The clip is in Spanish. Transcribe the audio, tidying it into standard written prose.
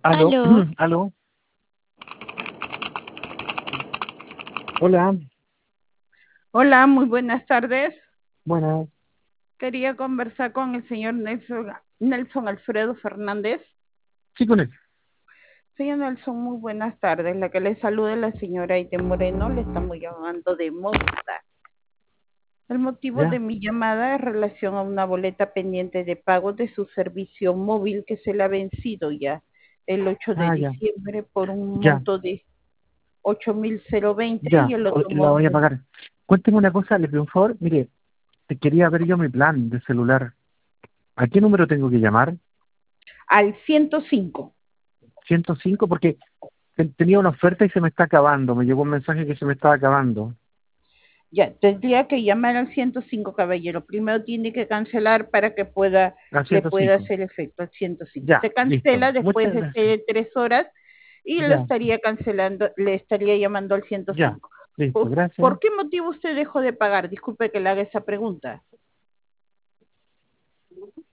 Aló, Aló, aló, hola, Hola, muy buenas tardes. buenas. Quería conversar con el señor Nelson Alfredo Fernández. Sí, con él. Señor Nelson, muy buenas tardes. La que le saluda es la señora Aide Moreno. Le estamos llamando de Movistar. El motivo de Ya, mi llamada es relación a una boleta pendiente de pago de su servicio móvil que se le ha vencido ya el 8 de ya, diciembre por un ya, monto de 8.020 y ya, el otro la voy a monto pagar. Cuénteme una cosa, le pido un favor. Mire, te quería ver yo mi plan de celular. ¿A qué número tengo que llamar? al 105. 105, porque tenía una oferta y se me está acabando. Me llegó un mensaje que se me estaba acabando. Ya, tendría que llamar al 105, caballero. Primero tiene que cancelar para que A le pueda 105. hacer efecto al 105. Ya, Usted listo. cancela después Muchas gracias. de 3 horas y lo Ya, estaría cancelando, le estaría llamando al ya, 105. listo, ¿Por gracias. qué motivo usted dejó de pagar? Disculpe que le haga esa pregunta.